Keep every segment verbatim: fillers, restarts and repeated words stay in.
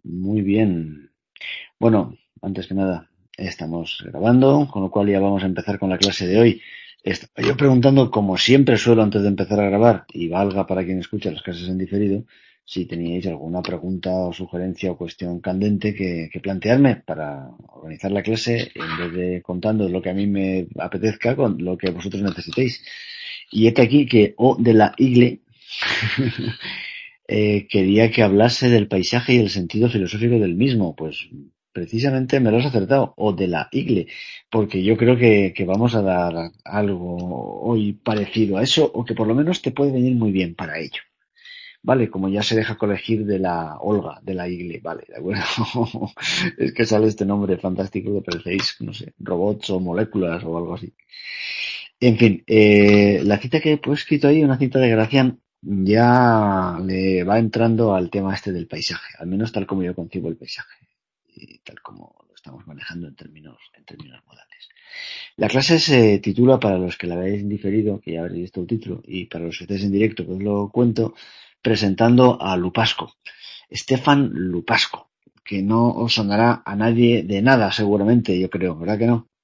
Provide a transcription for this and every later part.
Muy bien. Bueno, antes que nada, estamos grabando, con lo cual ya vamos a empezar con la clase de hoy. Estaba yo preguntando, como siempre suelo antes de empezar a grabar, y valga para quien escucha las clases en diferido, si teníais alguna pregunta o sugerencia o cuestión candente que, que plantearme para organizar la clase en vez de contando lo que a mí me apetezca con lo que vosotros necesitéis. Y este aquí que O de la Igle eh, quería que hablase del paisaje y el sentido filosófico del mismo. Pues precisamente me lo has acertado, o de la igle, porque yo creo que, que vamos a dar algo hoy parecido a eso, o que por lo menos te puede venir muy bien para ello. Vale, como ya se deja colegir de la Olga, de la igle, vale, de acuerdo. Es que sale este nombre fantástico que parecéis, no sé, robots o moléculas o algo así. En fin, eh, la cita que he escrito ahí, una cita de Gracián, ya le va entrando al tema este del paisaje, al menos tal como yo concibo el paisaje y tal como lo estamos manejando en términos, en términos modales. La clase se titula, para los que la veáis en diferido, que ya habréis visto el título, y para los que estéis en directo, pues lo cuento, presentando a Lupasco, Stefan Lupasco, que no os sonará a nadie de nada, seguramente, yo creo, ¿verdad que no?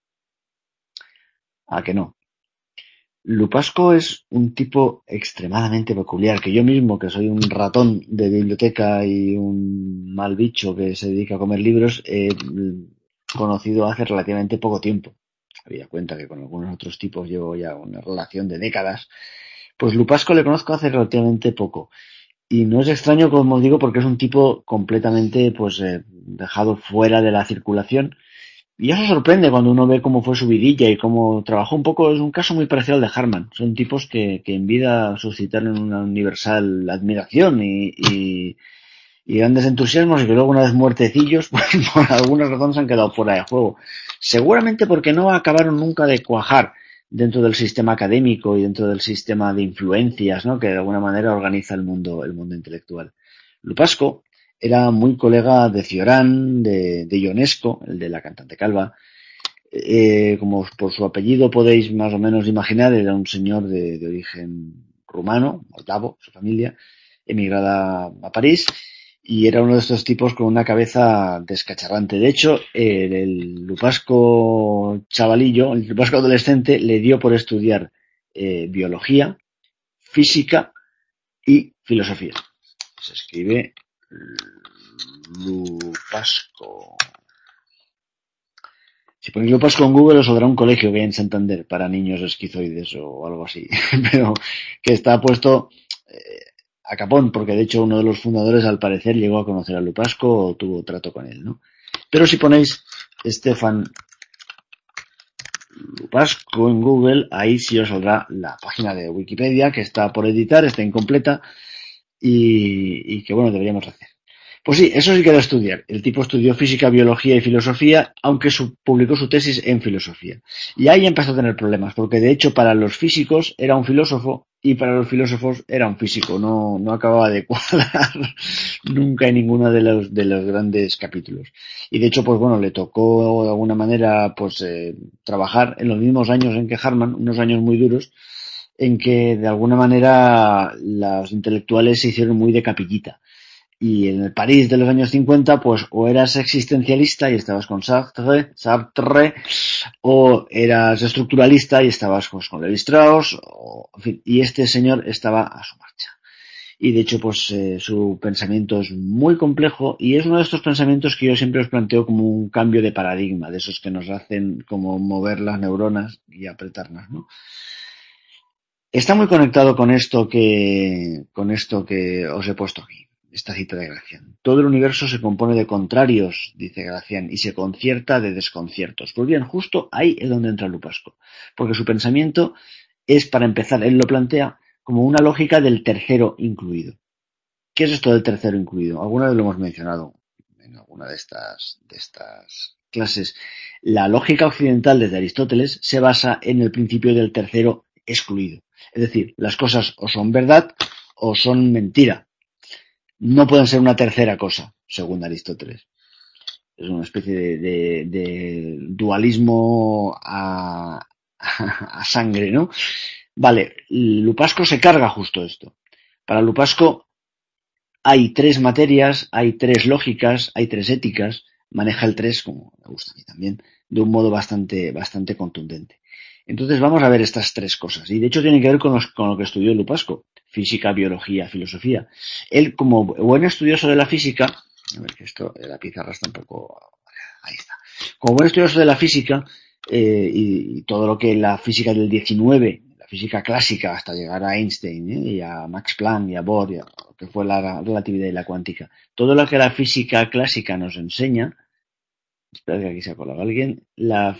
¿A que no? Lupasco es un tipo extremadamente peculiar, que yo mismo, que soy un ratón de biblioteca y un mal bicho que se dedica a comer libros, he conocido hace relativamente poco tiempo. Había cuenta que con algunos otros tipos llevo ya una relación de décadas. Pues Lupasco le conozco hace relativamente poco. Y no es extraño, como digo, porque es un tipo completamente pues eh, dejado fuera de la circulación, y eso sorprende cuando uno ve cómo fue su vidilla y cómo trabajó un poco. Es un caso muy parecido al de Harman. Son tipos que, que en vida suscitaron una universal admiración y, y, y grandes entusiasmos, y que luego, una vez muertecillos, pues por alguna razón se han quedado fuera de juego. Seguramente porque no acabaron nunca de cuajar dentro del sistema académico y dentro del sistema de influencias, ¿no?, que de alguna manera organiza el mundo, el mundo intelectual. Lupasco era muy colega de Cioran, de, de Ionesco, el de la cantante calva. Eh, como por su apellido podéis más o menos imaginar, era un señor de, de origen rumano, moldavo, su familia, emigrada a París, y era uno de estos tipos con una cabeza descacharrante. De hecho, el, el Lupasco chavalillo, el Lupasco adolescente, le dio por estudiar eh, biología, física y filosofía. Se escribe Lupasco. Si ponéis Lupasco en Google os saldrá un colegio que hay en Santander para niños esquizoides o algo así, pero que está puesto eh, a capón, porque de hecho uno de los fundadores, al parecer, llegó a conocer a Lupasco o tuvo trato con él, ¿no? Pero si ponéis Stefan Lupasco en Google, ahí sí os saldrá la página de Wikipedia, que está por editar, está incompleta, y, y que bueno, deberíamos hacer. Pues sí, eso sí que era estudiar. El tipo estudió física, biología y filosofía, aunque su, publicó su tesis en filosofía. Y ahí empezó a tener problemas, porque de hecho para los físicos era un filósofo y para los filósofos era un físico. No, no acababa de cuadrar nunca en ninguno de los, de los grandes capítulos. Y de hecho, pues bueno, le tocó de alguna manera pues eh, trabajar en los mismos años en que Harman, unos años muy duros, en que de alguna manera los intelectuales se hicieron muy de capillita. Y en el París de los años cincuenta, pues o eras existencialista y estabas con Sartre, Sartre, o eras estructuralista y estabas pues, con Levi Strauss, o, en fin, y este señor estaba a su marcha. Y de hecho, pues eh, su pensamiento es muy complejo, y es uno de estos pensamientos que yo siempre os planteo como un cambio de paradigma, de esos que nos hacen como mover las neuronas y apretarlas, ¿no? Está muy conectado con esto que, con esto que os he puesto aquí, esta cita de Gracián. Todo el universo se compone de contrarios, dice Gracián, y se concierta de desconciertos. Pues bien, justo ahí es donde entra Lupasco, porque su pensamiento es, para empezar, él lo plantea como una lógica del tercero incluido. ¿Qué es esto del tercero incluido? Alguna vez lo hemos mencionado en alguna de estas, de estas clases. La lógica occidental desde Aristóteles se basa en el principio del tercero excluido. Es decir, las cosas o son verdad o son mentira. No pueden ser una tercera cosa, según Aristóteles. Es una especie de, de, de dualismo a, a, a sangre, ¿no? Vale, Lupasco se carga justo esto. Para Lupasco, hay tres materias, hay tres lógicas, hay tres éticas, maneja el tres, como me gusta a mí también, de un modo bastante, bastante contundente. Entonces vamos a ver estas tres cosas. Y de hecho tienen que ver con, los, con lo que estudió Lupasco. Física, biología, filosofía. Él, como buen estudioso de la física, a ver que esto, la pizarra está un poco, ahí está. Como buen estudioso de la física, eh, y, y todo lo que la física del diecinueve, la física clásica, hasta llegar a Einstein, ¿eh? Y a Max Planck y a Bohr, y a lo que fue la relatividad y la cuántica. Todo lo que la física clásica nos enseña, espera que aquí se ha colado alguien, la,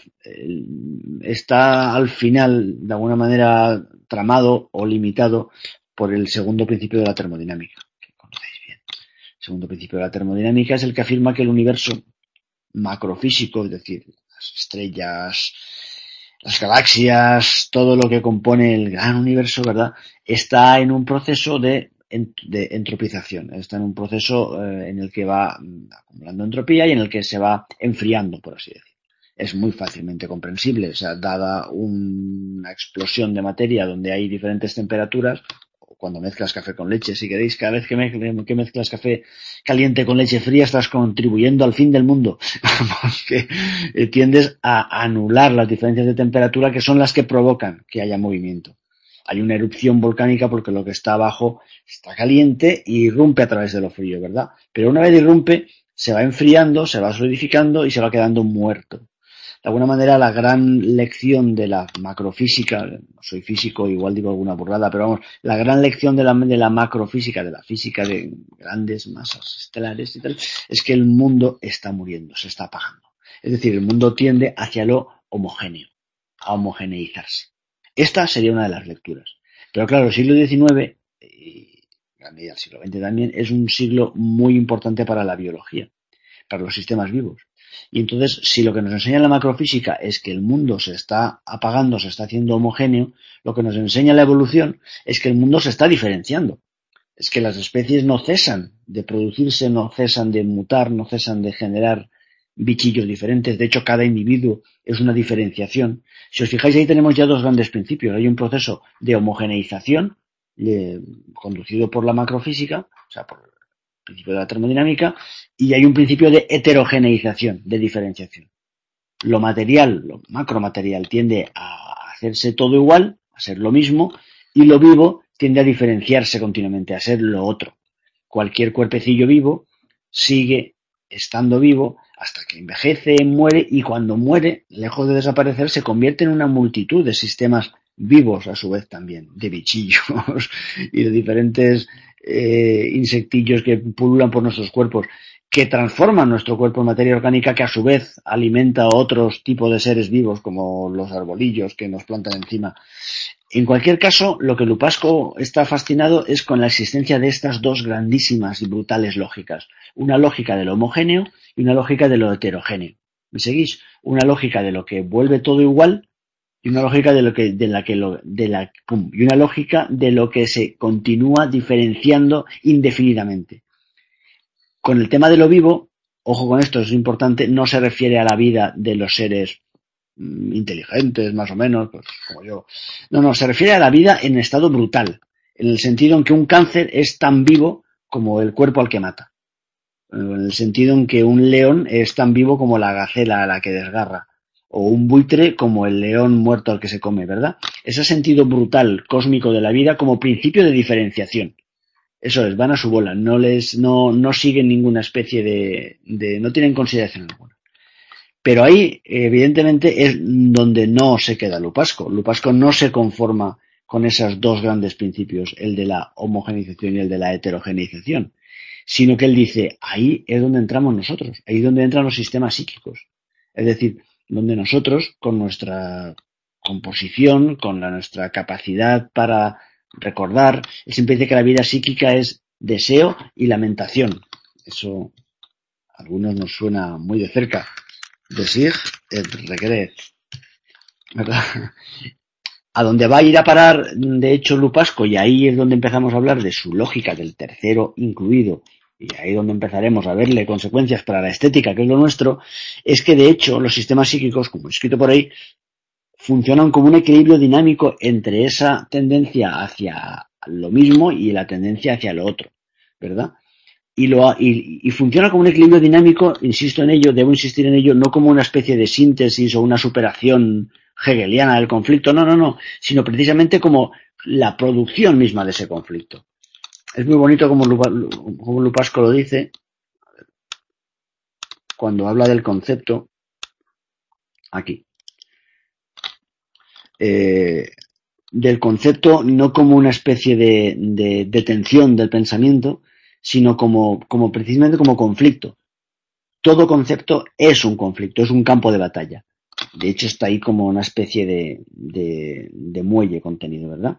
el, está al final, de alguna manera, tramado o limitado por el segundo principio de la termodinámica, que conocéis bien. El segundo principio de la termodinámica es el que afirma que el universo macrofísico, es decir, las estrellas, las galaxias, todo lo que compone el gran universo, ¿verdad?, está en un proceso de de entropización, está en un proceso eh, en el que va acumulando entropía y en el que se va enfriando, por así decirlo. Es muy fácilmente comprensible, o sea, dada una explosión de materia donde hay diferentes temperaturas, o cuando mezclas café con leche, si queréis, cada vez que, me, que mezclas café caliente con leche fría estás contribuyendo al fin del mundo, porque eh, tiendes a anular las diferencias de temperatura que son las que provocan que haya movimiento. Hay una erupción volcánica porque lo que está abajo está caliente y irrumpe a través de lo frío, ¿verdad? Pero una vez irrumpe, se va enfriando, se va solidificando y se va quedando muerto. De alguna manera, la gran lección de la macrofísica, no soy físico, igual digo alguna burrada, pero vamos, la gran lección de la, de la macrofísica, de la física de grandes masas estelares y tal, es que el mundo está muriendo, se está apagando. Es decir, el mundo tiende hacia lo homogéneo, a homogeneizarse. Esta sería una de las lecturas. Pero claro, el siglo diecinueve, y a medida del siglo veinte también, es un siglo muy importante para la biología, para los sistemas vivos. Y entonces, si lo que nos enseña la macrofísica es que el mundo se está apagando, se está haciendo homogéneo, lo que nos enseña la evolución es que el mundo se está diferenciando. Es que las especies no cesan de producirse, no cesan de mutar, no cesan de generar bichillos diferentes. De hecho, cada individuo es una diferenciación. Si os fijáis, ahí tenemos ya dos grandes principios. Hay un proceso de homogeneización eh, conducido por la macrofísica, o sea, por el principio de la termodinámica, y hay un principio de heterogeneización, de diferenciación. Lo material, lo macromaterial, tiende a hacerse todo igual, a ser lo mismo, y lo vivo tiende a diferenciarse continuamente, a ser lo otro. Cualquier cuerpecillo vivo sigue estando vivo hasta que envejece, muere, y cuando muere, lejos de desaparecer, se convierte en una multitud de sistemas vivos a su vez también, de bichillos y de diferentes eh, insectillos que pululan por nuestros cuerpos, que transforman nuestro cuerpo en materia orgánica, que a su vez alimenta a otros tipos de seres vivos como los arbolillos que nos plantan encima. En cualquier caso, lo que Lupasco está fascinado es con la existencia de estas dos grandísimas y brutales lógicas. Una lógica de lo homogéneo y una lógica de lo heterogéneo. ¿Me seguís? Una lógica de lo que vuelve todo igual y una lógica de lo que, de la que lo, de la, pum, y una lógica de lo que se continúa diferenciando indefinidamente. Con el tema de lo vivo, ojo con esto, es importante, no se refiere a la vida de los seres inteligentes, más o menos, pues como yo. No, no, se refiere a la vida en estado brutal, en el sentido en que un cáncer es tan vivo como el cuerpo al que mata. En el sentido en que un león es tan vivo como la gacela a la que desgarra, o un buitre como el león muerto al que se come, ¿verdad? Ese sentido brutal, cósmico de la vida como principio de diferenciación. Eso es, van a su bola, no les, no, no siguen ninguna especie de, de, no tienen consideración alguna. Pero ahí, evidentemente, es donde no se queda Lupasco. Lupasco no se conforma con esos dos grandes principios, el de la homogeneización y el de la heterogeneización, sino que él dice, ahí es donde entramos nosotros, ahí es donde entran los sistemas psíquicos. Es decir, donde nosotros, con nuestra composición, con la, nuestra capacidad para recordar, él siempre dice que la vida psíquica es deseo y lamentación. Eso a algunos nos suena muy de cerca. Decir el regret, ¿verdad? A donde va a ir a parar, de hecho, Lupasco, y ahí es donde empezamos a hablar de su lógica del tercero incluido, y ahí es donde empezaremos a verle consecuencias para la estética, que es lo nuestro, es que de hecho los sistemas psíquicos, como he escrito por ahí, funcionan como un equilibrio dinámico entre esa tendencia hacia lo mismo y la tendencia hacia lo otro, ¿verdad? y, lo, y, y funciona como un equilibrio dinámico, insisto en ello, debo insistir en ello, no como una especie de síntesis o una superación hegeliana del conflicto, no, no, no, sino precisamente como la producción misma de ese conflicto. Es muy bonito como, como Lupasco lo dice, cuando habla del concepto, aquí, eh, del concepto no como una especie de, de detención del pensamiento, sino como, como precisamente como conflicto. Todo concepto es un conflicto, es un campo de batalla. De hecho, está ahí como una especie de, de, de muelle contenido, ¿verdad?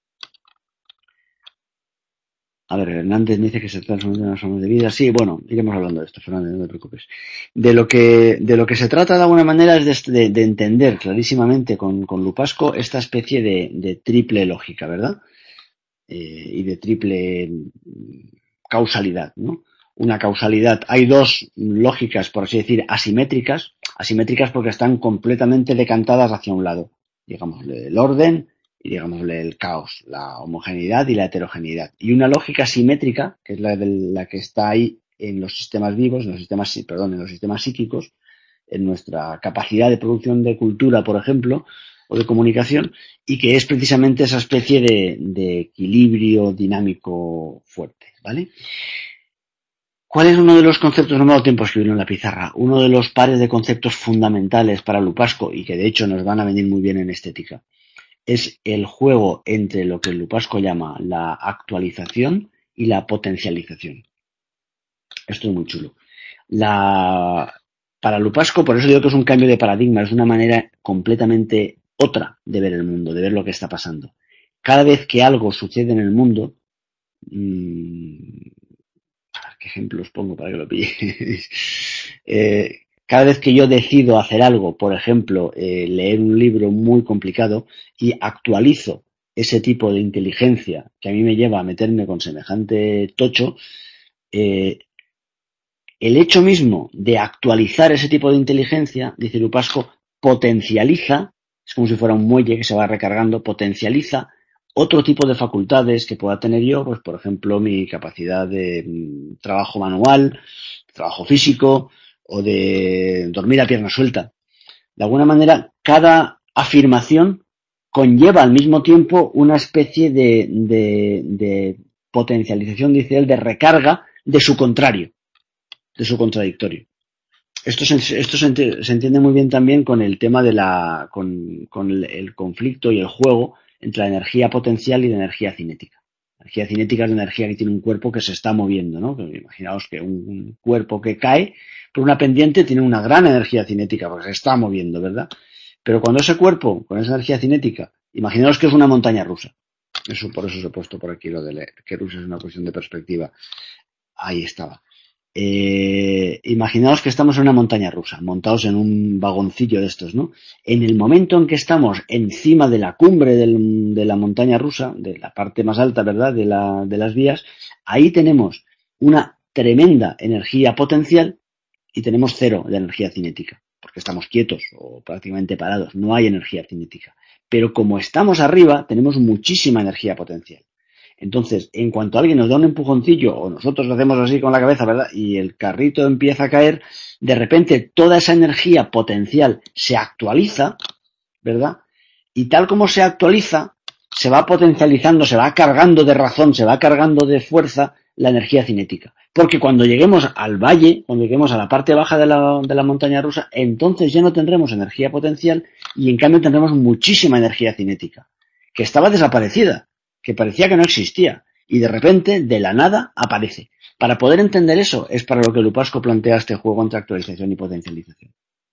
A ver, Hernández me dice que se trata de una forma de vida. Sí, bueno, iremos hablando de esto, Fernández, no te preocupes. De lo que, de lo que se trata de alguna manera es de, de, de entender clarísimamente con, con Lupasco esta especie de, de triple lógica, ¿verdad? Eh, y de triple causalidad, ¿no? Una causalidad. Hay dos lógicas, por así decir, asimétricas. Asimétricas porque están completamente decantadas hacia un lado. Digámosle el orden y digámosle el caos, la homogeneidad y la heterogeneidad. Y una lógica simétrica, que es la de la que está ahí en los sistemas vivos, en los sistemas, perdón, en los sistemas psíquicos, en nuestra capacidad de producción de cultura, por ejemplo, o de comunicación, y que es precisamente esa especie de, de equilibrio dinámico fuerte, ¿vale? ¿Cuál es uno de los conceptos? No me ha dado tiempo a escribirlo en la pizarra. Uno de los pares de conceptos fundamentales para Lupasco, y que de hecho nos van a venir muy bien en estética, es el juego entre lo que Lupasco llama la actualización y la potencialización. Esto es muy chulo. La, para Lupasco, por eso digo que es un cambio de paradigma, es una manera completamente otra de ver el mundo, de ver lo que está pasando. Cada vez que algo sucede en el mundo, mmm, a ver qué ejemplos pongo para que lo pilléis. eh, cada vez que yo decido hacer algo, por ejemplo, eh, leer un libro muy complicado y actualizo ese tipo de inteligencia que a mí me lleva a meterme con semejante tocho, eh, el hecho mismo de actualizar ese tipo de inteligencia, dice Lupasco, potencializa, es como si fuera un muelle que se va recargando, potencializa otro tipo de facultades que pueda tener yo, pues por ejemplo mi capacidad de mm, trabajo manual, trabajo físico o de dormir a pierna suelta. De alguna manera, cada afirmación conlleva al mismo tiempo una especie de, de, de potencialización, dice él, de recarga de su contrario, de su contradictorio. Esto se, esto se, ent se entiende muy bien también con el tema de la, con, con el, el conflicto y el juego entre la energía potencial y la energía cinética. La energía cinética es la energía que tiene un cuerpo que se está moviendo, ¿no? Imaginaos que un, un cuerpo que cae por una pendiente tiene una gran energía cinética porque se está moviendo, ¿verdad? Pero cuando ese cuerpo, con esa energía cinética, imaginaos que es una montaña rusa. Eso, por eso os he puesto por aquí lo de leer, que rusa es una cuestión de perspectiva. Ahí estaba. Eh, imaginaos que estamos en una montaña rusa, montados en un vagoncillo de estos, ¿no? En el momento en que estamos encima de la cumbre del, de la montaña rusa, de la parte más alta, ¿verdad?, de, la, de las vías, ahí tenemos una tremenda energía potencial y tenemos cero de energía cinética, porque estamos quietos o prácticamente parados, no hay energía cinética. Pero como estamos arriba, tenemos muchísima energía potencial. Entonces, en cuanto alguien nos da un empujoncillo o nosotros lo hacemos así con la cabeza, ¿verdad?, y el carrito empieza a caer, de repente toda esa energía potencial se actualiza, ¿verdad? Y tal como se actualiza, se va potencializando, se va cargando de razón, se va cargando de fuerza la energía cinética. Porque cuando lleguemos al valle, cuando lleguemos a la parte baja de la, de la montaña rusa, entonces ya no tendremos energía potencial y en cambio tendremos muchísima energía cinética, que estaba desaparecida, que parecía que no existía, y de repente, de la nada, aparece. Para poder entender eso, es para lo que Lupasco plantea este juego entre actualización y potencialización.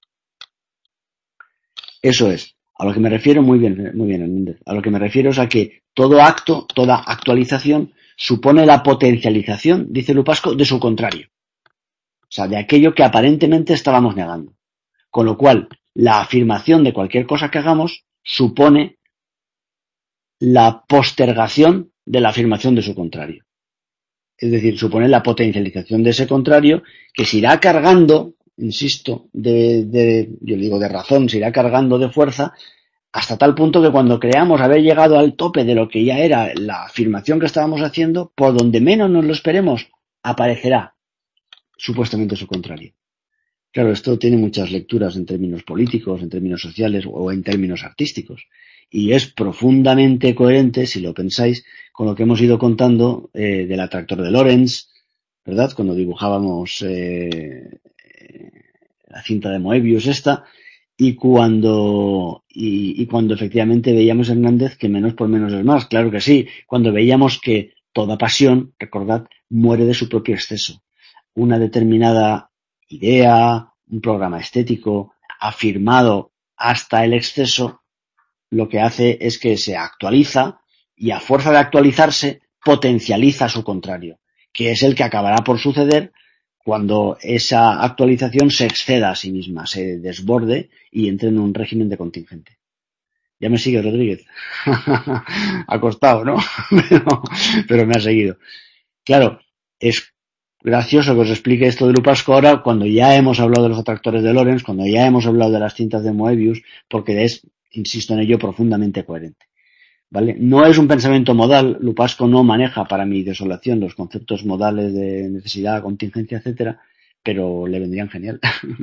Eso es. A lo que me refiero, muy bien, muy bien, Hernández. A lo que me refiero es a que todo acto, toda actualización, supone la potencialización, dice Lupasco, de su contrario. O sea, de aquello que aparentemente estábamos negando. Con lo cual, la afirmación de cualquier cosa que hagamos supone la postergación de la afirmación de su contrario. Es decir, supone la potencialización de ese contrario que se irá cargando, insisto, de, de, yo digo de razón, se irá cargando de fuerza hasta tal punto que cuando creamos haber llegado al tope de lo que ya era la afirmación que estábamos haciendo, por donde menos nos lo esperemos, aparecerá supuestamente su contrario. Claro, esto tiene muchas lecturas en términos políticos, en términos sociales o en términos artísticos. Y es profundamente coherente, si lo pensáis, con lo que hemos ido contando eh, del atractor de Lorentz, ¿verdad? Cuando dibujábamos eh, la cinta de Moebius esta, y cuando y, y cuando efectivamente veíamos a Hernández que menos por menos es más. Claro que sí, cuando veíamos que toda pasión, recordad, muere de su propio exceso. Una determinada idea, un programa estético, afirmado hasta el exceso, lo que hace es que se actualiza y a fuerza de actualizarse potencializa su contrario, que es el que acabará por suceder cuando esa actualización se exceda a sí misma, se desborde y entre en un régimen de contingente. Ya me sigue Rodríguez. Ha costado, ¿no? pero, pero me ha seguido. Claro, es gracioso que os explique esto de Lupasco ahora cuando ya hemos hablado de los atractores de Lorentz, cuando ya hemos hablado de las cintas de Moebius, porque es, insisto en ello, profundamente coherente. ¿Vale? No es un pensamiento modal, Lupasco no maneja para mi desolación los conceptos modales de necesidad, contingencia, etcétera, pero le vendrían genial.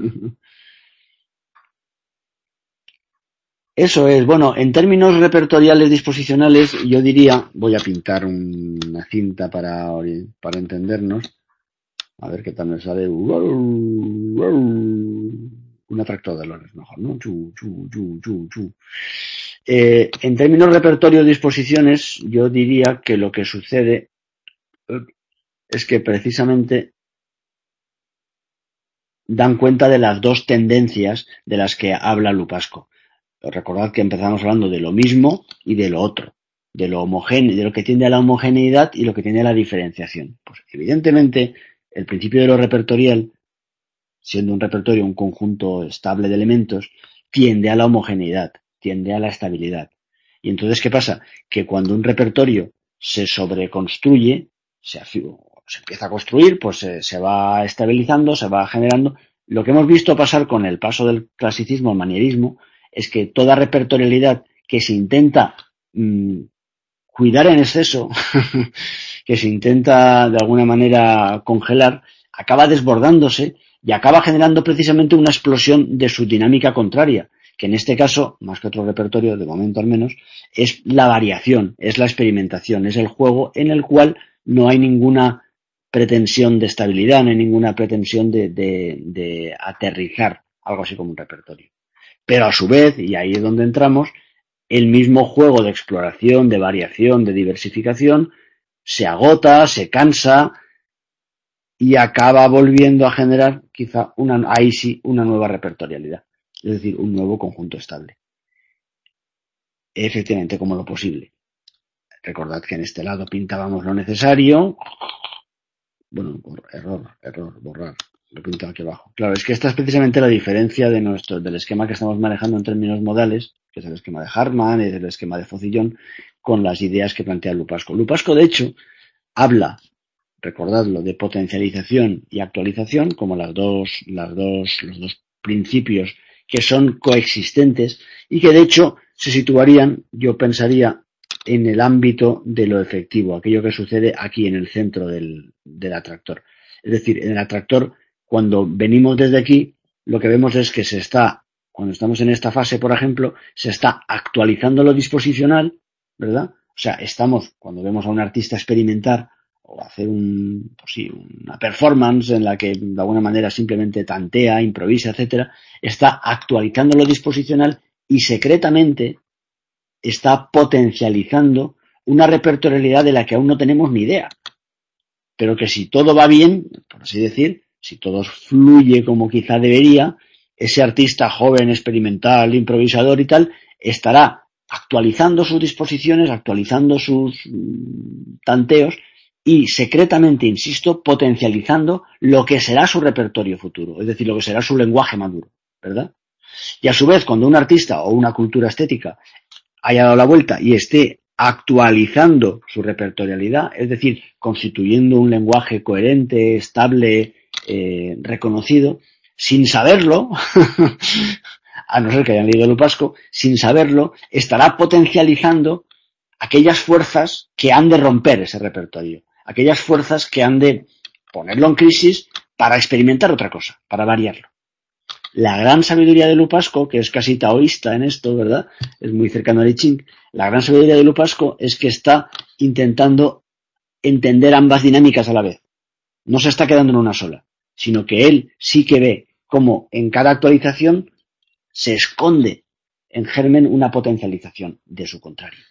Eso es, bueno, en términos repertoriales disposicionales, yo diría, voy a pintar una cinta para, para entendernos, a ver qué tal me sale. Un atractor de Lorentz, mejor, ¿no? Chu, chu, chu, chu, chu. Eh, en términos repertorio de disposiciones, yo diría que lo que sucede es que precisamente dan cuenta de las dos tendencias de las que habla Lupasco. Recordad que empezamos hablando de lo mismo y de lo otro, de lo homogéneo, de lo que tiende a la homogeneidad y lo que tiende a la diferenciación. Pues evidentemente el principio de lo repertorial, siendo un repertorio un conjunto estable de elementos, tiende a la homogeneidad, tiende a la estabilidad. Y entonces, ¿qué pasa? Que cuando un repertorio se sobreconstruye, se, se empieza a construir, pues se, se va estabilizando, se va generando. Lo que hemos visto pasar con el paso del clasicismo al manierismo es que toda repertorialidad que se intenta mmm, cuidar en exceso, que se intenta de alguna manera congelar, acaba desbordándose y acaba generando precisamente una explosión de su dinámica contraria, que en este caso, más que otro repertorio, de momento al menos, es la variación, es la experimentación, es el juego en el cual no hay ninguna pretensión de estabilidad, no hay ninguna pretensión de, de, de aterrizar, algo así como un repertorio. Pero a su vez, y ahí es donde entramos, el mismo juego de exploración, de variación, de diversificación, se agota, se cansa y acaba volviendo a generar quizá una, ahí sí, una nueva repertorialidad, es decir, un nuevo conjunto estable. Efectivamente, como lo posible. Recordad que en este lado pintábamos lo necesario. Bueno, error, error, borrar. Lo pinto aquí abajo. Claro, es que esta es precisamente la diferencia de nuestro, del esquema que estamos manejando en términos modales, que es el esquema de Hartmann, es el esquema de Focillon, con las ideas que plantea Lupasco. Lupasco, de hecho, habla, recordadlo, de potencialización y actualización como las dos, las dos, los dos principios que son coexistentes y que de hecho se situarían, yo pensaría, en el ámbito de lo efectivo, aquello que sucede aquí en el centro del, del atractor. Es decir, en el atractor, cuando venimos desde aquí, lo que vemos es que se está, cuando estamos en esta fase, por ejemplo, se está actualizando lo disposicional, ¿verdad? O sea, estamos, cuando vemos a un artista experimentar o hacer un, pues sí, una performance en la que de alguna manera simplemente tantea, improvisa, etcétera, está actualizando lo disposicional y secretamente está potencializando una repertorialidad de la que aún no tenemos ni idea. Pero que si todo va bien, por así decir, si todo fluye como quizá debería, ese artista joven, experimental, improvisador y tal, estará actualizando sus disposiciones, actualizando sus tanteos y secretamente, insisto, potencializando lo que será su repertorio futuro, es decir, lo que será su lenguaje maduro, ¿verdad? Y a su vez, cuando un artista o una cultura estética haya dado la vuelta y esté actualizando su repertorialidad, es decir, constituyendo un lenguaje coherente, estable, eh, reconocido, sin saberlo, a no ser que hayan leído Lupasco, sin saberlo, estará potencializando aquellas fuerzas que han de romper ese repertorio, aquellas fuerzas que han de ponerlo en crisis para experimentar otra cosa, para variarlo. La gran sabiduría de Lupasco, que es casi taoísta en esto, ¿verdad? Es muy cercano al I Ching. La gran sabiduría de Lupasco es que está intentando entender ambas dinámicas a la vez. No se está quedando en una sola, sino que él sí que ve cómo en cada actualización se esconde en germen una potencialización de su contrario.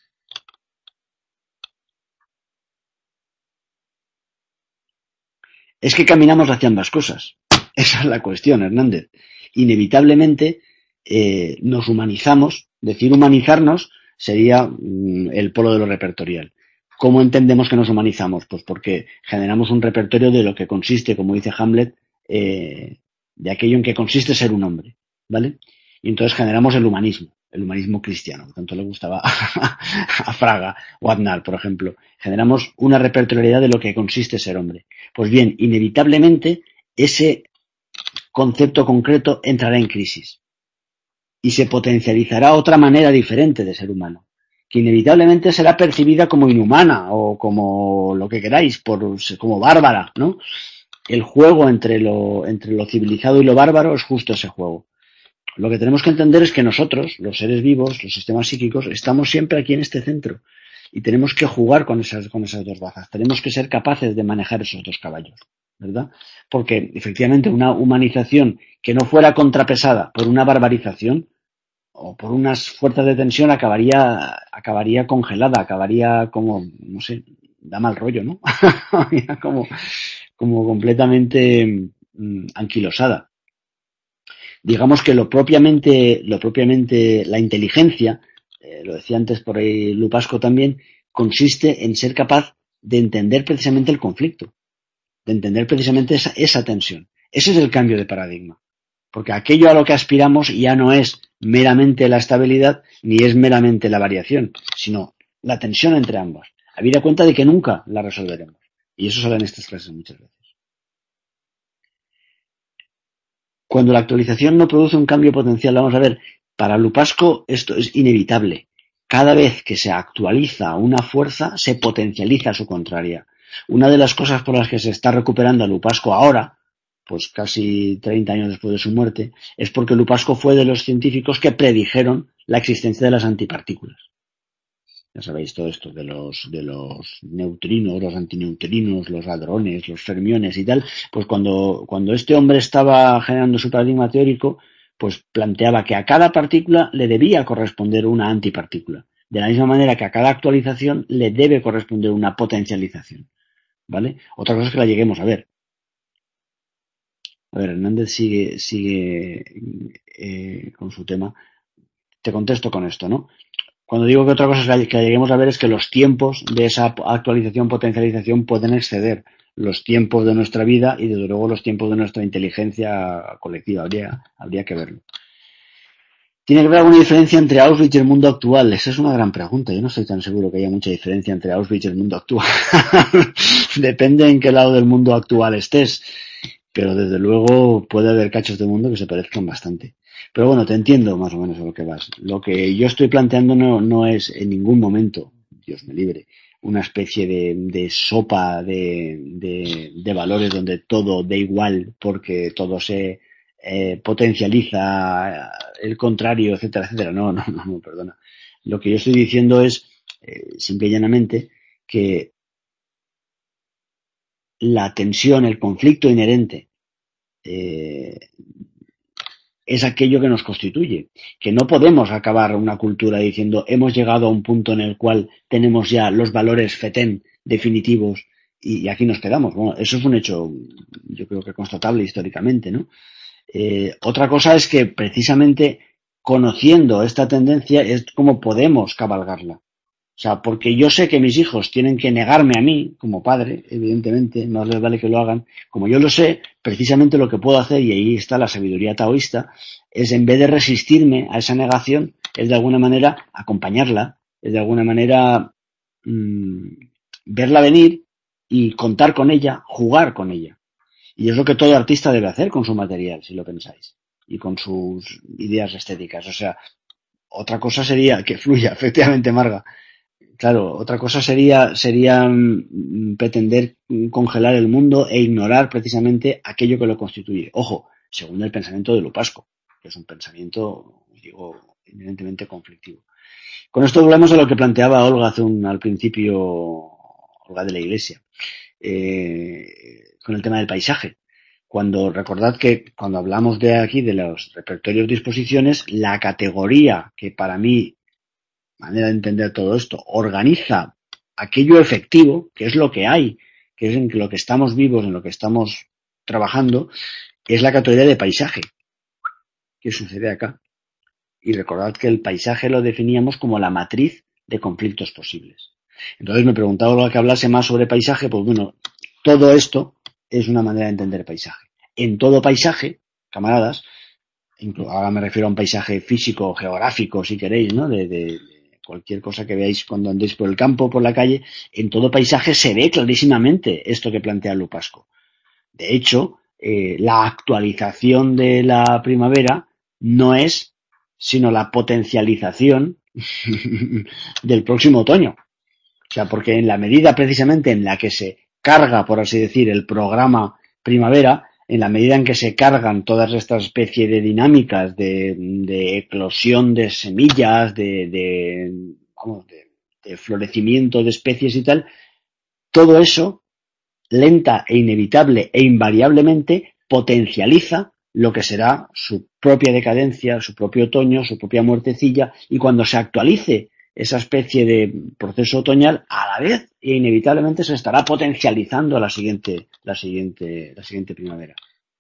Es que caminamos hacia ambas cosas. Esa es la cuestión, Hernández. Inevitablemente eh, nos humanizamos. Decir humanizarnos sería mm, el polo de lo repertorial. ¿Cómo entendemos que nos humanizamos? Pues porque generamos un repertorio de lo que consiste, como dice Hamlet, eh, de aquello en que consiste ser un hombre, ¿vale? Y entonces generamos el humanismo, el humanismo cristiano, que tanto le gustaba a Fraga o a Aznar, por ejemplo. Generamos una repertorialidad de lo que consiste ser hombre. Pues bien, inevitablemente ese concepto concreto entrará en crisis y se potencializará otra manera diferente de ser humano, que inevitablemente será percibida como inhumana o como lo que queráis, por, como bárbara, ¿no? El juego entre lo, entre lo civilizado y lo bárbaro es justo ese juego. Lo que tenemos que entender es que nosotros, los seres vivos, los sistemas psíquicos, estamos siempre aquí en este centro y tenemos que jugar con esas, con esas dos bazas. Tenemos que ser capaces de manejar esos dos caballos, ¿verdad? Porque efectivamente una humanización que no fuera contrapesada por una barbarización o por unas fuerzas de tensión acabaría, acabaría congelada, acabaría como, no sé, da mal rollo, ¿no? como, como completamente mm, anquilosada. Digamos que lo propiamente, lo propiamente, la inteligencia, eh, lo decía antes por ahí Lupasco también, consiste en ser capaz de entender precisamente el conflicto, de entender precisamente esa, esa tensión. Ese es el cambio de paradigma. Porque aquello a lo que aspiramos ya no es meramente la estabilidad ni es meramente la variación, sino la tensión entre ambas. Habida cuenta de que nunca la resolveremos. Y eso sale en estas clases muchas veces. Cuando la actualización no produce un cambio potencial, vamos a ver, para Lupasco esto es inevitable. Cada vez que se actualiza una fuerza, se potencializa su contraria. Una de las cosas por las que se está recuperando a Lupasco ahora, pues casi treinta años después de su muerte, es porque Lupasco fue de los científicos que predijeron la existencia de las antipartículas. Ya sabéis todo esto de los, de los neutrinos, los antineutrinos, los hadrones, los fermiones y tal, pues cuando, cuando este hombre estaba generando su paradigma teórico, pues planteaba que a cada partícula le debía corresponder una antipartícula. De la misma manera que a cada actualización le debe corresponder una potencialización. ¿Vale? Otra cosa es que la lleguemos a ver. A ver, Hernández sigue, sigue eh, con su tema. Te contesto con esto, ¿no? Cuando digo que otra cosa que la lleguemos a ver es que los tiempos de esa actualización, potencialización pueden exceder los tiempos de nuestra vida y desde luego los tiempos de nuestra inteligencia colectiva. Habría, habría que verlo. ¿Tiene que haber alguna diferencia entre Auschwitz y el mundo actual? Esa es una gran pregunta. Yo no estoy tan seguro que haya mucha diferencia entre Auschwitz y el mundo actual. Depende en qué lado del mundo actual estés. Pero desde luego puede haber cachos de mundo que se parezcan bastante. Pero bueno, te entiendo más o menos a lo que vas. Lo que yo estoy planteando no, no es en ningún momento, Dios me libre, una especie de, de sopa de, de, de valores donde todo da igual porque todo se eh, potencializa, el contrario, etcétera, etcétera. No, no, no, no, perdona. Lo que yo estoy diciendo es, eh, simple y llanamente, que la tensión, el conflicto inherente, eh, es aquello que nos constituye, que no podemos acabar una cultura diciendo hemos llegado a un punto en el cual tenemos ya los valores fetén definitivos y, y aquí nos quedamos. Bueno, eso es un hecho, yo creo que constatable históricamente, ¿no? Eh, otra cosa es que precisamente conociendo esta tendencia es como podemos cabalgarla. O sea, porque yo sé que mis hijos tienen que negarme a mí, como padre, evidentemente, no les vale que lo hagan. Como yo lo sé, precisamente lo que puedo hacer, y ahí está la sabiduría taoísta, es en vez de resistirme a esa negación, es de alguna manera acompañarla, es de alguna manera mmm, verla venir y contar con ella, jugar con ella. Y es lo que todo artista debe hacer con su material, si lo pensáis, y con sus ideas estéticas. O sea, otra cosa sería que fluya, efectivamente, Marga, claro, otra cosa sería, sería mm, pretender congelar el mundo e ignorar precisamente aquello que lo constituye. Ojo, según el pensamiento de Lupasco, que es un pensamiento, digo, eminentemente conflictivo. Con esto volvemos a lo que planteaba Olga hace un, al principio, Olga de la Iglesia, eh, con el tema del paisaje. Cuando recordad que cuando hablamos de aquí de los repertorios disposiciones, la categoría que para mí, manera de entender todo esto, organiza aquello efectivo, que es lo que hay, que es en lo que estamos vivos, en lo que estamos trabajando, es la categoría de paisaje. ¿Qué sucede acá? Y recordad que el paisaje lo definíamos como la matriz de conflictos posibles. Entonces me preguntaba lo que hablase más sobre paisaje, pues bueno, todo esto es una manera de entender paisaje. En todo paisaje, camaradas, ahora me refiero a un paisaje físico, geográfico, si queréis, ¿no? De, de, de cualquier cosa que veáis cuando andéis por el campo, por la calle, en todo paisaje se ve clarísimamente esto que plantea Lupasco. De hecho, eh, la actualización de la primavera no es sino la potencialización del próximo otoño. O sea, porque en la medida precisamente en la que se carga, por así decir, el programa primavera, en la medida en que se cargan todas estas especies de dinámicas de, de eclosión de semillas, de, de, vamos, de, de florecimiento de especies y tal, todo eso, lenta e inevitable e invariablemente, potencializa lo que será su propia decadencia, su propio otoño, su propia muertecilla, y cuando se actualice esa especie de proceso otoñal, a la vez e inevitablemente se estará potencializando la siguiente, la siguiente, la siguiente primavera.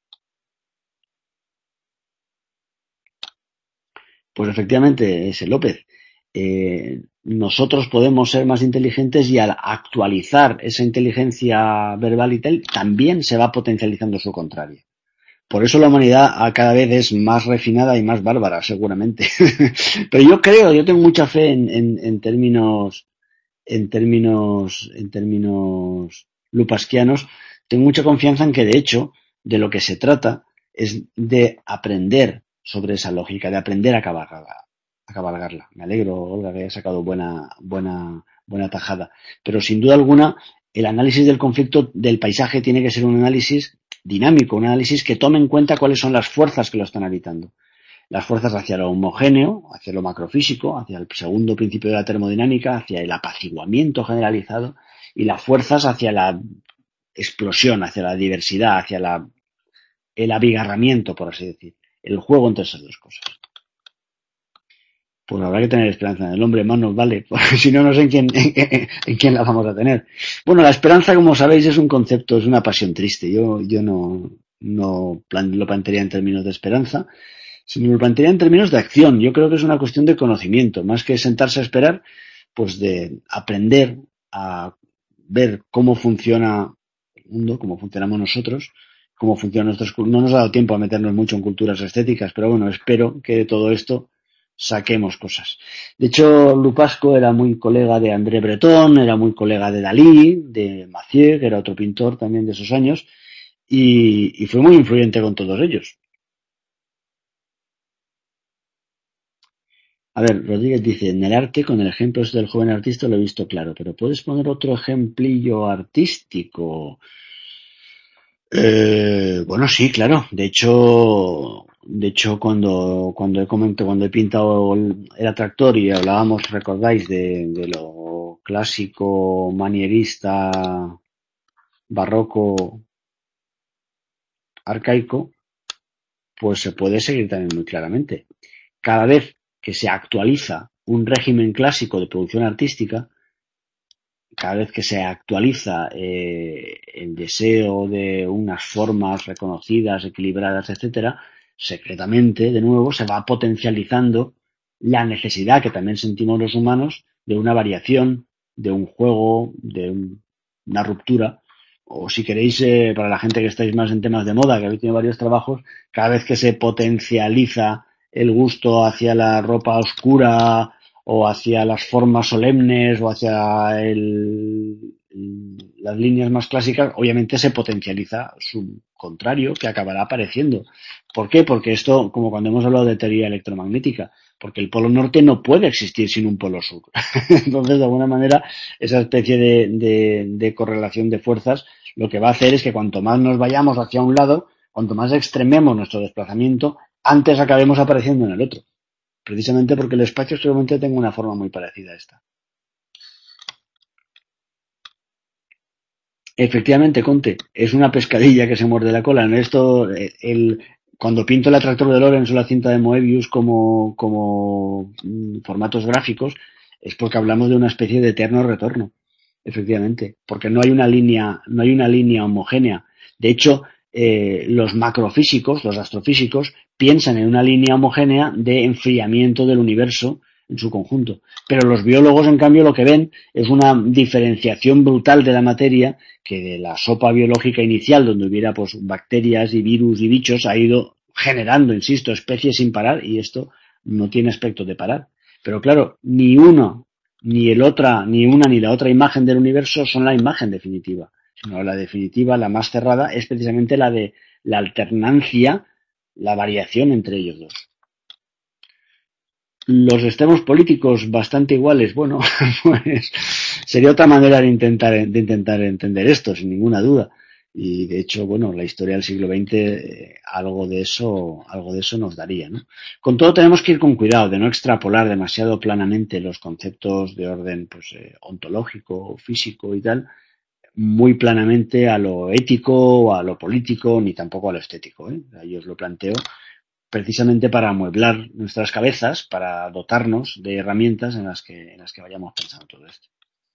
Pues efectivamente, ese López. Eh, nosotros podemos ser más inteligentes y al actualizar esa inteligencia verbal y tal, también se va potencializando su contrario. Por eso la humanidad a cada vez es más refinada y más bárbara, seguramente. Pero yo creo, yo tengo mucha fe en, en, en términos, en términos, en términos lupasquianos. Tengo mucha confianza en que, de hecho, de lo que se trata es de aprender sobre esa lógica, de aprender a cabalgarla. A cabalgarla. Me alegro, Olga, que haya sacado buena, buena, buena tajada. Pero sin duda alguna, el análisis del conflicto del paisaje tiene que ser un análisis dinámico, un análisis que tome en cuenta cuáles son las fuerzas que lo están habitando. Las fuerzas hacia lo homogéneo, hacia lo macrofísico, hacia el segundo principio de la termodinámica, hacia el apaciguamiento generalizado, y las fuerzas hacia la explosión, hacia la diversidad, hacia la, el abigarramiento, por así decir. El juego entre esas dos cosas. Pues habrá que tener esperanza en el hombre, más nos vale, porque si no, no sé en quién, en, en quién la vamos a tener. Bueno, la esperanza, como sabéis, es un concepto, es una pasión triste. Yo, yo no, no plan, lo plantearía en términos de esperanza, sino lo plantearía en términos de acción. Yo creo que es una cuestión de conocimiento, más que sentarse a esperar, pues de aprender a ver cómo funciona el mundo, cómo funcionamos nosotros, cómo funcionan nuestras culturas. No nos ha dado tiempo a meternos mucho en culturas estéticas, pero bueno, espero que de todo esto saquemos cosas. De hecho, Lupasco era muy colega de André Breton, era muy colega de Dalí, de Mathieu, que era otro pintor también de esos años, y, y fue muy influyente con todos ellos. A ver, Rodríguez dice, en el arte, con el ejemplo del joven artista lo he visto claro, pero ¿puedes poner otro ejemplillo artístico? Eh, bueno, sí, claro. De hecho, de hecho, cuando, cuando he comentado, cuando he pintado el, el atractor y hablábamos, recordáis, de, de lo clásico, manierista, barroco, arcaico, pues se puede seguir también muy claramente. Cada vez que se actualiza un régimen clásico de producción artística, cada vez que se actualiza eh, el deseo de unas formas reconocidas, equilibradas, etcétera, secretamente, de nuevo, se va potencializando la necesidad que también sentimos los humanos de una variación, de un juego, de un, una ruptura. O si queréis, eh, para la gente que estáis más en temas de moda, que habéis tenido varios trabajos, cada vez que se potencializa el gusto hacia la ropa oscura, o hacia las formas solemnes o hacia el, las líneas más clásicas, obviamente se potencializa su contrario, que acabará apareciendo. ¿Por qué? Porque esto, como cuando hemos hablado de teoría electromagnética, porque el polo norte no puede existir sin un polo sur. Entonces, de alguna manera, esa especie de, de, de correlación de fuerzas lo que va a hacer es que cuanto más nos vayamos hacia un lado, cuanto más extrememos nuestro desplazamiento, antes acabemos apareciendo en el otro. Precisamente porque el espacio seguramente tenga una forma muy parecida a esta. Efectivamente, Conte, es una pescadilla que se muerde la cola. En esto, eh, el, cuando pinto el atractor de Lorentz o la cinta de Moebius como, como mm, formatos gráficos, es porque hablamos de una especie de eterno retorno. Efectivamente, porque no hay una línea, no hay una línea homogénea. De hecho, eh, los macrofísicos, los astrofísicos, piensan en una línea homogénea de enfriamiento del universo en su conjunto. Pero los biólogos, en cambio, lo que ven es una diferenciación brutal de la materia que de la sopa biológica inicial, donde hubiera pues bacterias y virus y bichos, ha ido generando, insisto, especies sin parar, y esto no tiene aspecto de parar. Pero claro, ni uno, ni el otra, ni una ni la otra imagen del universo son la imagen definitiva, sino la definitiva, la más cerrada, es precisamente la de la alternancia, la variación entre ellos dos. Los extremos políticos bastante iguales, bueno, pues sería otra manera de intentar, de intentar entender esto, sin ninguna duda. Y de hecho, bueno, la historia del siglo veinte eh, algo de eso, algo de eso nos daría, ¿no? Con todo tenemos que ir con cuidado de no extrapolar demasiado planamente los conceptos de orden, pues, eh, ontológico, físico y tal, muy planamente a lo ético, a lo político, ni tampoco a lo estético, ¿eh? Ahí os lo planteo precisamente para amueblar nuestras cabezas, para dotarnos de herramientas en las que, en las que vayamos pensando todo esto.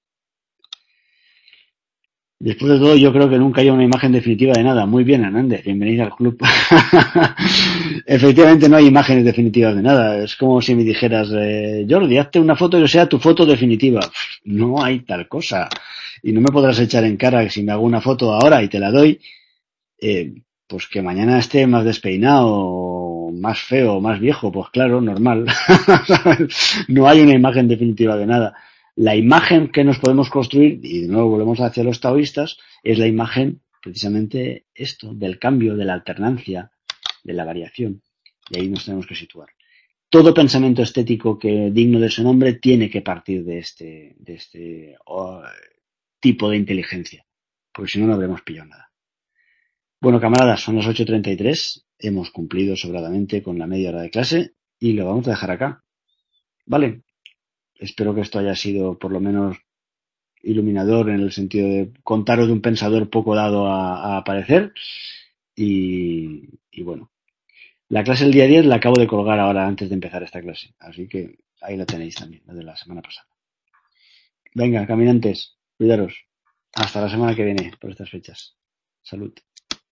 Después de todo, yo creo que nunca hay una imagen definitiva de nada. Muy bien, Hernández, bienvenido al club. Efectivamente, no hay imágenes definitivas de nada. Es como si me dijeras, eh, Jordi, hazte una foto que sea tu foto definitiva. No hay tal cosa. Y no me podrás echar en cara que si me hago una foto ahora y te la doy, eh, pues que mañana esté más despeinado, más feo, más viejo, pues claro, normal. No hay una imagen definitiva de nada. La imagen que nos podemos construir, y de nuevo volvemos hacia los taoístas, es la imagen, precisamente esto, del cambio, de la alternancia, de la variación. Y ahí nos tenemos que situar. Todo pensamiento estético que digno de su nombre tiene que partir de este, de este oh, tipo de inteligencia, porque si no, no habremos pillado nada. Bueno, camaradas, son las ocho treinta y tres, hemos cumplido sobradamente con la media hora de clase y lo vamos a dejar acá. Vale, espero que esto haya sido por lo menos iluminador en el sentido de contaros de un pensador poco dado a, a aparecer y, y bueno, la clase del día diez la acabo de colgar ahora antes de empezar esta clase, así que ahí la tenéis también, la de la semana pasada. Venga, caminantes, cuidaros. Hasta la semana que viene por estas fechas. Salud.